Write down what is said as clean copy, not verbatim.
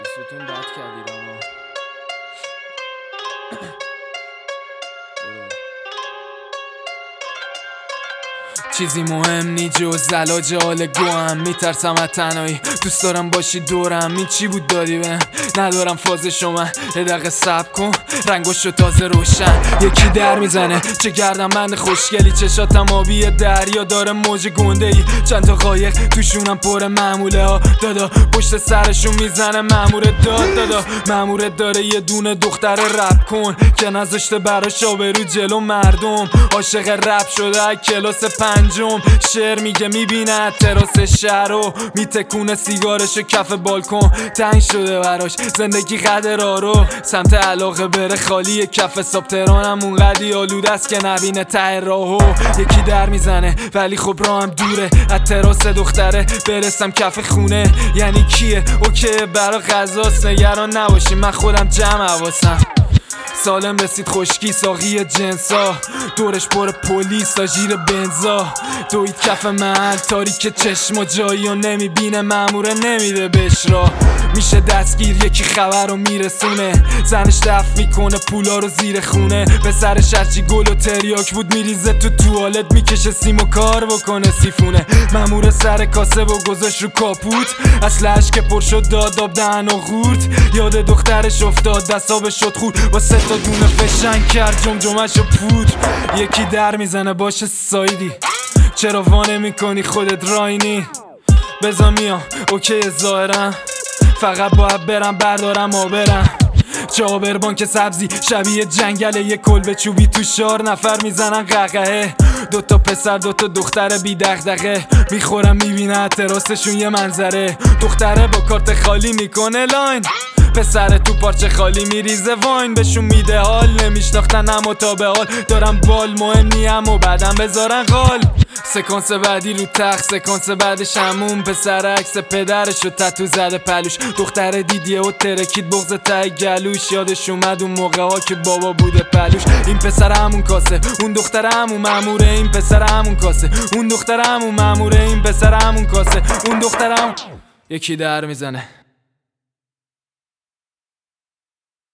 بیستون بد کردید اما چیزی مهم نی جز علاج حال گوهم. میترسم از تنهایی، دوست دارم باشی دورم. این چی بود دادی بهم؟ ندارم فاز شما. یه دقیقه صبر کن، رنگاشو تازه روشن. یکی در میزنه چه گردم بند خوشگلی، چشاتم آبی دریا داره موج گنده ای. چند تا قایق توشونم پر معموله ها دادا، پشت سرشون میزنه مامور دادا. مامورت داره یه دونه دختر رپ کن که نذاشته براش آبرو جلو مردم. عاشق رپ شده از کلاس پنجم. شعر میگه میبینه تراس شهر رو، میتکونه سیگارشو کف بالکن. تنگ شده براش زندگی قدر رو، سمت علاقه بره خالی کف حساب. تهرانم اونقدی آلوده است که نبینه ته راهو. یکی در میزنه ولی خب راهم دوره، از تراس دختره برسم کف خونه. یعنی کیه؟ اوکی برا غذاست، نگران نباشی من خودم جمع حواسم. سالم رسید خشکی ساقی جنسا، دورش پر پلیس تا ژیر بنزا. دوید کف محل تاریک چشم و جایی و نمیبینه، ماموره نمیده بهش را. میشه دستگیر یکی خبر رو میرسونه، زنش دفع میکنه پولا رو زیر خونه. به سرش هرچی گل و تریاک بود میریزه تو توالت، میکشه سیم و کار بکنه سیفونه. ماموره سر کاسه و گذاشت رو کاپوت، اصلش که پر شد داد آب دهن و غورت. یاد دخترش افتاد دستابش شد خورد، با 3 تا دونه فشنگ کرد جمجمش و پود. یکی در میزنه باشه سایدی، چرا وانه میکنی خودت راینی؟ بزا میام اوکی ظاهرم، فقط باید برم بردارم آبرم. چه آبربان که سبزی شبیه جنگله، یه کلبه چوبی تو 4 نفر میزنن قهقهه. 2 تا پسر 2 تا دختر بی دغدغه، میخورم میبینه تراستشون یه منظره. دختره با کارت خالی میکنه لاین، پسر تو پارچه خالی میریزه واین. بهشون میده حال، نمیشناختن اما تا به حال دارم بال. مهم نیم و بعدم بذارن قال. سکانس بعدی رو تخت، سکانس بعدش همون پسر عکس پدرشو تتو زده پلوش. دختر دیدیه و ترکید بغض ته گلوش، یادش اومد اون موقع ها که بابا بوده پلوش. این پسر همون کاسه، اون دختر همون ماموره. این پسر همون کاسه، اون دختر همون ماموره. این پسر همون کاسه، اون دختر همون. یکی در میزنه